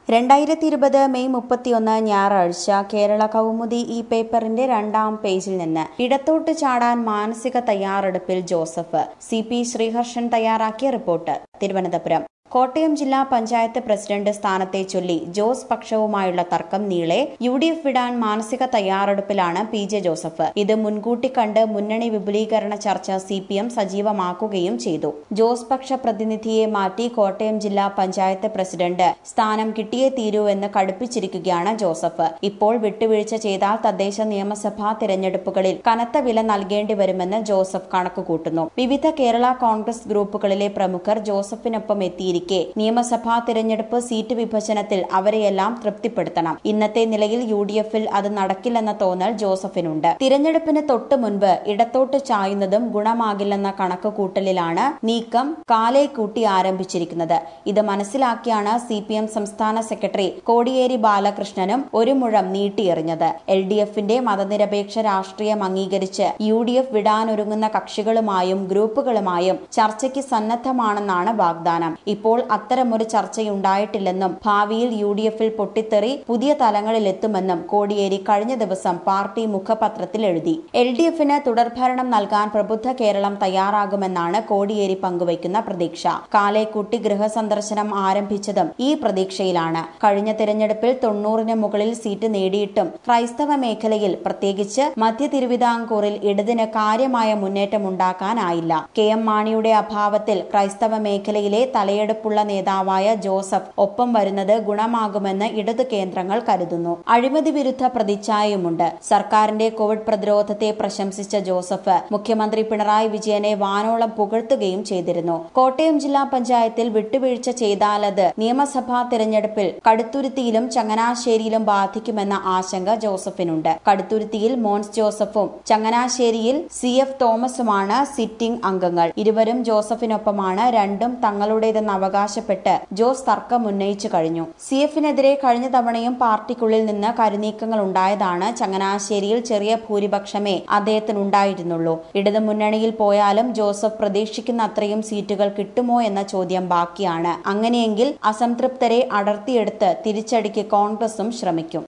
2020 May 31 ഞായറാഴ്ച കേരള കൗമുദി ഈ പേപ്പറിന്റെ 2-ാം പേജിൽ നിന്ന് ഇടത്തോട്ട് ചാടാൻ മാനസിക തയ്യാറെടുപ്പിൽ ജോസഫ്. CP ശ്രീഹർഷൻ തയ്യാറാക്കിയ റിപ്പോർട്ട്. തിരുവനന്തപുരം. കോട്ടയം ജില്ലാ പഞ്ചായത്ത് പ്രസിഡന്റ് സ്ഥാനത്തെ ചൊല്ലി ജോസ് പക്ഷവുമായുള്ള തർക്കം നീളെ UDF വിടാൻ മാനസിക തയ്യാറെടുപ്പിലാണ് PJ ജോസഫ്. ഇത് മുൻകൂട്ടി കണ്ട് മുന്നണി വിപുലീകരണ ചർച്ച CPM സജീവമാക്കുകയും ചെയ്തു. ജോസ് പക്ഷ പ്രതിനിധിയെ മാറ്റി കോട്ടയം ജില്ലാ പഞ്ചായത്ത് പ്രസിഡന്റ് സ്ഥാനം കിട്ടിയേ തീരൂ എന്ന് കടുപ്പിച്ചിരിക്കുകയാണ് ജോസഫ്. ഇപ്പോൾ വിട്ടുവീഴ്ച ചെയ്താൽ തദ്ദേശ നിയമസഭാ തിരഞ്ഞെടുപ്പുകളിൽ കനത്ത വില നൽകേണ്ടി വരുമെന്ന് ജോസഫ് കണക്കുകൂട്ടുന്നു. വിവിധ കേരള കോൺഗ്രസ് ഗ്രൂപ്പുകളിലെ പ്രമുഖർ ജോസഫിനൊപ്പം എത്തിയിരിക്കും. നിയമസഭാ തിരഞ്ഞെടുപ്പ് സീറ്റ് വിഭജനത്തിൽ അവരെയെല്ലാം തൃപ്തിപ്പെടുത്തണം. ഇന്നത്തെ നിലയിൽ UDF-ൽ അത് നടക്കില്ലെന്ന തോന്നൽ ജോസഫിനുണ്ട്. തിരഞ്ഞെടുപ്പിന് തൊട്ടു മുൻപ് ഇടത്തോട്ട് ചായുന്നതും ഗുണമാകില്ലെന്ന കണക്കുകൂട്ടലിലാണ് നീക്കം കാലേക്കൂട്ടി ആരംഭിച്ചിരിക്കുന്നത്. ഇത് മനസ്സിലാക്കിയാണ് CPM സംസ്ഥാന സെക്രട്ടറി കോടിയേരി ബാലകൃഷ്ണനും ഒരു മുഴം നീട്ടിയെറിഞ്ഞത്. LDF-ന്റെ മതനിരപേക്ഷ രാഷ്ട്രീയം അംഗീകരിച്ച് UDF വിടാനൊരുങ്ങുന്ന കക്ഷികളുമായും ഗ്രൂപ്പുകളുമായും ചർച്ചയ്ക്ക് സന്നദ്ധമാണെന്നാണ് വാഗ്ദാനം. ഇപ്പോൾ അത്തരമൊരു ചർച്ചയുണ്ടായിട്ടില്ലെന്നും ഭാവിയിൽ UDF-ൽ പൊട്ടിത്തെറി പുതിയ തലങ്ങളിലെത്തുമെന്നും കോടിയേരി കഴിഞ്ഞ ദിവസം പാർട്ടി മുഖപത്രത്തിൽ എഴുതി. LDF-ന് തുടർഭരണം നൽകാൻ പ്രബുദ്ധ കേരളം തയ്യാറാകുമെന്നാണ് കോടിയേരി പങ്കുവയ്ക്കുന്ന പ്രതീക്ഷ. കാലേക്കൂട്ടി ഗൃഹസന്ദർശനം ആരംഭിച്ചതും ഈ പ്രതീക്ഷയിലാണ്. കഴിഞ്ഞ തിരഞ്ഞെടുപ്പിൽ 90-ന് മുകളിൽ സീറ്റ് നേടിയിട്ടും ക്രൈസ്തവ മേഖലയിൽ പ്രത്യേകിച്ച് മധ്യ തിരുവിതാംകൂറിൽ ഇടതിന് കാര്യമായ മുന്നേറ്റമുണ്ടാക്കാനായില്ല. KM മാണിയുടെ അഭാവത്തിൽ ക്രൈസ്തവ മേഖലയിലെ തലയെടുപ്പുള്ള നേതാവായ ജോസഫ് ഒപ്പം വരുന്നത് ഗുണമാകുമെന്ന് ഇടതു കേന്ദ്രങ്ങൾ കരുതുന്നു. അഴിമതി വിരുദ്ധ പ്രതിച്ഛായയുമുണ്ട്. സർക്കാരിന്റെ കോവിഡ് പ്രതിരോധത്തെ പ്രശംസിച്ച ജോസഫ് മുഖ്യമന്ത്രി പിണറായി വിജയനെ വാനോളം പുകഴ്ത്തുകയും ചെയ്തിരുന്നു. കോട്ടയം ജില്ലാ പഞ്ചായത്തിൽ വിട്ടുവീഴ്ച ചെയ്താലത് നിയമസഭാ തിരഞ്ഞെടുപ്പിൽ കടുത്തുരുത്തിയിലും ചങ്ങനാശ്ശേരിയിലും ബാധിക്കുമെന്ന ആശങ്ക ജോസഫിനുണ്ട്. കടുത്തുരുത്തിയിൽ മോൻസ് ജോസഫും ചങ്ങനാശ്ശേരിയിൽ CF തോമസുമാണ് സിറ്റിംഗ് അംഗങ്ങൾ. ഇരുവരും ജോസഫിനൊപ്പമാണ്. രണ്ടും തങ്ങളുടേതെന്ന് അവകാശപ്പെട്ട് ജോസ് തർക്കം ഉന്നയിച്ചു കഴിഞ്ഞു. CF-നെതിരെ കഴിഞ്ഞ തവണയും പാർട്ടിക്കുള്ളിൽ നിന്ന് കരുനീക്കങ്ങൾ ഉണ്ടായതാണ്. ചങ്ങനാശ്ശേരിയിൽ ചെറിയ ഭൂരിപക്ഷമേ അദ്ദേഹത്തിനുണ്ടായിരുന്നുള്ളൂ. ഇടതു മുന്നണിയിൽ പോയാലും ജോസഫ് പ്രതീക്ഷിക്കുന്ന അത്രയും സീറ്റുകൾ കിട്ടുമോ എന്ന ചോദ്യം ബാക്കിയാണ്. അങ്ങനെയെങ്കിൽ അസംതൃപ്തരെ അടർത്തിയെടുത്ത് തിരിച്ചടിക്ക് കോൺഗ്രസും ശ്രമിക്കും.